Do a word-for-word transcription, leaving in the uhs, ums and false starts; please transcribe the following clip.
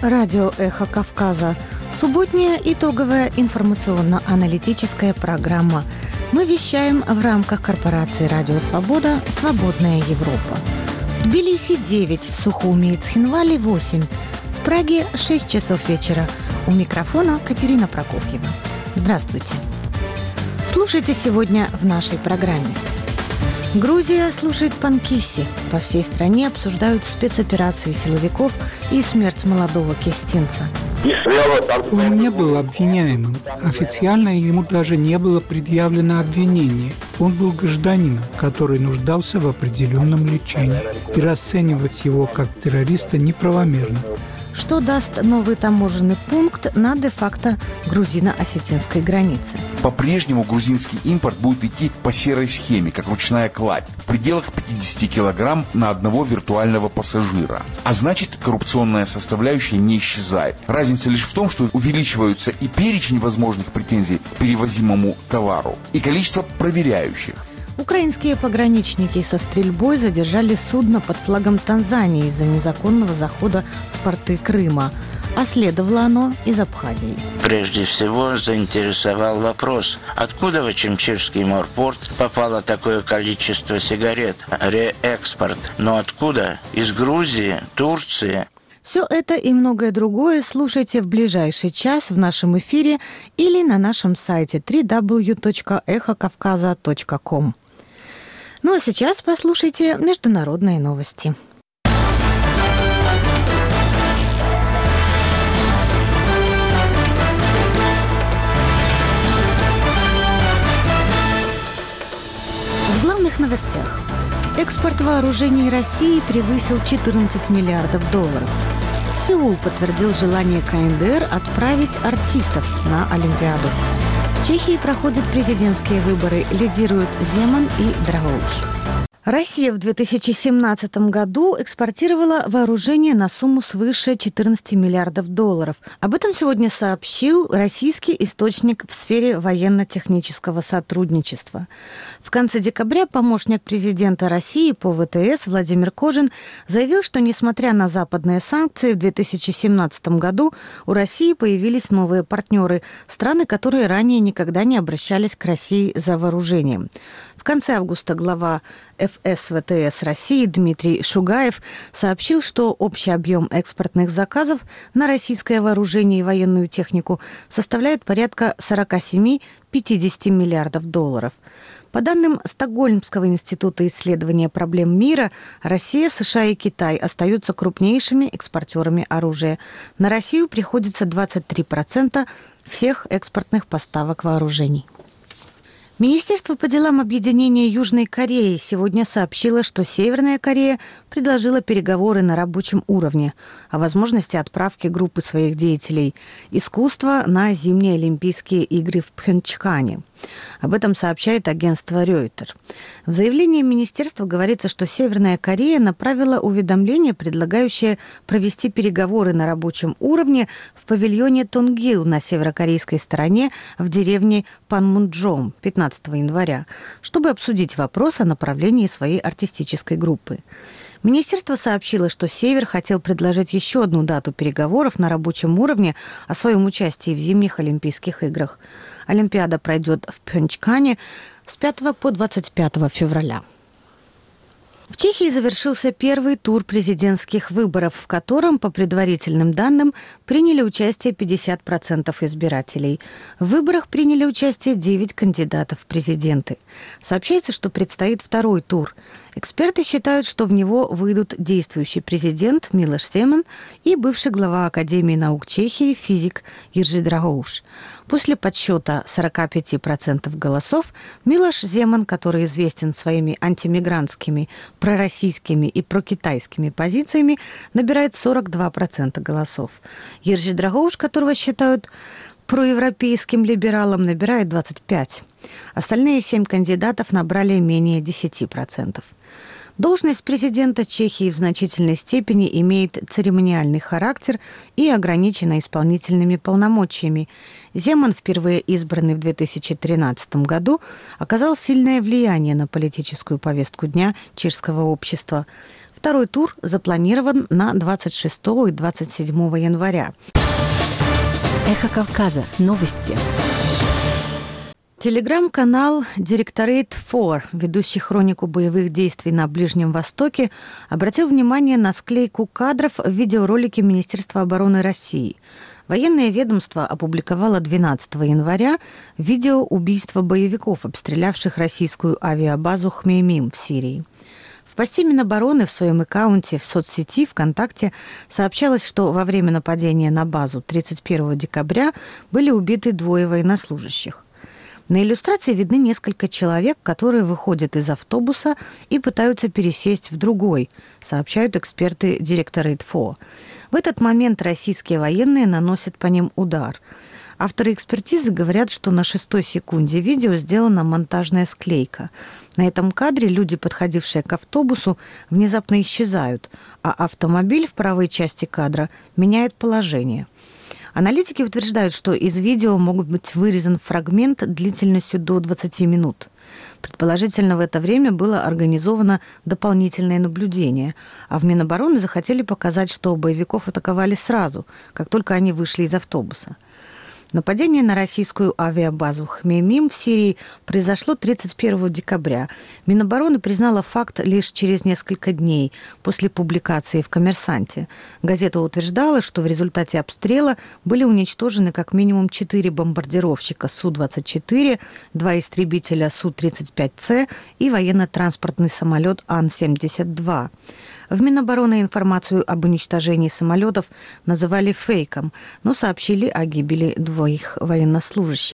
Радио «Эхо Кавказа». Субботняя итоговая информационно-аналитическая программа. Мы вещаем в рамках корпорации «Радио Свобода. Свободная Европа». В Тбилиси девять, в Сухуми и Цхинвале восемь, в Праге шесть часов вечера. У микрофона Катерина Прокофьева. Здравствуйте. Слушайте сегодня в нашей программе. Грузия слушает Панкисси. По всей стране обсуждают спецоперации силовиков и смерть молодого кестинца. Он не был обвиняемым. Официально ему даже не было предъявлено обвинение. Он был гражданином, который нуждался в определенном лечении. И расценивать его как террориста неправомерно. Что даст новый таможенный пункт на де-факто грузино-осетинской границе? По-прежнему грузинский импорт будет идти по серой схеме, как ручная кладь, в пределах пятьдесят килограмм на одного виртуального пассажира. А значит, коррупционная составляющая не исчезает. Разница лишь в том, что увеличиваются и перечень возможных претензий к перевозимому товару, и количество проверяющих. Украинские пограничники со стрельбой задержали судно под флагом Танзании из-за незаконного захода в порты Крыма. А следовало оно из Абхазии. Прежде всего заинтересовал вопрос, откуда в Очимчирский морпорт попало такое количество сигарет? Реэкспорт. Но откуда? Из Грузии, Турции? Все это и многое другое слушайте в ближайший час в нашем эфире или на нашем сайте дабл ю дабл ю дабл ю точка эхо кавказа точка ком. Ну а сейчас послушайте международные новости. В главных новостях. Экспорт вооружений России превысил четырнадцать миллиардов долларов. Сеул подтвердил желание ка эн дэ эр отправить артистов на Олимпиаду. В Чехии проходят президентские выборы, лидируют Земан и Драгоуш. Россия в две тысячи семнадцатом году экспортировала вооружение на сумму свыше четырнадцати миллиардов долларов. Об этом сегодня сообщил российский источник в сфере военно-технического сотрудничества. В конце декабря помощник президента России по вэ тэ эс Владимир Кожин заявил, что, несмотря на западные санкции, в две тысячи семнадцатом году у России появились новые партнеры, страны, которые ранее никогда не обращались к России за вооружением. В конце августа глава эф эс вэ тэ эс России Дмитрий Шугаев сообщил, что общий объем экспортных заказов на российское вооружение и военную технику составляет порядка сорок семь - пятьдесят миллиардов долларов. По данным Стокгольмского института исследования проблем мира, Россия, США и Китай остаются крупнейшими экспортерами оружия. На Россию приходится двадцать три процента всех экспортных поставок вооружений. Министерство по делам объединения Южной Кореи сегодня сообщило, что Северная Корея предложила переговоры на рабочем уровне о возможности отправки группы своих деятелей искусства на зимние Олимпийские игры в Пхенчхане. Об этом сообщает агентство Reuters. В заявлении министерства говорится, что Северная Корея направила уведомление, предлагающее провести переговоры на рабочем уровне в павильоне Тонгил на северокорейской стороне в деревне Панмунджом пятнадцатого января, чтобы обсудить вопрос о направлении своей артистической группы. Министерство сообщило, что Север хотел предложить еще одну дату переговоров на рабочем уровне о своем участии в зимних Олимпийских играх. Олимпиада пройдет в Пхенчхане с пятого по двадцать пятое февраля. В Чехии завершился первый тур президентских выборов, в котором, по предварительным данным, приняли участие пятьдесят процентов избирателей. В выборах приняли участие девять кандидатов в президенты. Сообщается, что предстоит второй тур. Эксперты считают, что в него выйдут действующий президент Милош Земан и бывший глава Академии наук Чехии физик Иржи Драгоуш. После подсчета сорок пять процентов голосов Милош Земан, который известен своими антимигрантскими, пророссийскими и прокитайскими позициями, набирает сорок два процента голосов. Иржи Драгоуш, которого считают проевропейским либералом, набирает двадцать пять процентов. Остальные семь кандидатов набрали менее десять процентов. Должность президента Чехии в значительной степени имеет церемониальный характер и ограничена исполнительными полномочиями. Земан, впервые избранный в две тысячи тринадцатом году, оказал сильное влияние на политическую повестку дня чешского общества. В второй тур запланирован на двадцать шестого и двадцать седьмого января. Эхо Кавказа. Новости. Телеграм-канал Directorate четыре, ведущий хронику боевых действий на Ближнем Востоке, обратил внимание на склейку кадров в видеоролике Министерства обороны России. Военное ведомство опубликовало двенадцатого января видео убийства боевиков, обстрелявших российскую авиабазу Хмеймим в Сирии. В посте Минобороны в своем аккаунте в соцсети ВКонтакте сообщалось, что во время нападения на базу тридцать первого декабря были убиты двое военнослужащих. На иллюстрации видны несколько человек, которые выходят из автобуса и пытаются пересесть в другой, сообщают эксперты Directorate четыре. В этот момент российские военные наносят по ним удар. Авторы экспертизы говорят, что на шестой секунде видео сделана монтажная склейка. На этом кадре люди, подходившие к автобусу, внезапно исчезают, а автомобиль в правой части кадра меняет положение. Аналитики утверждают, что из видео могут быть вырезан фрагмент длительностью до двадцати минут. Предположительно, в это время было организовано дополнительное наблюдение, а в Минобороны захотели показать, что боевиков атаковали сразу, как только они вышли из автобуса. Нападение на российскую авиабазу Хмеймим в Сирии произошло тридцать первого декабря. Минобороны признала факт лишь через несколько дней после публикации в «Коммерсанте». Газета утверждала, что в результате обстрела были уничтожены как минимум четыре бомбардировщика Су двадцать четыре, два истребителя Су тридцать пять С и военно-транспортный самолет Ан семьдесят два. В Минобороны информацию об уничтожении самолетов называли фейком, но сообщили о гибели двоих военнослужащих.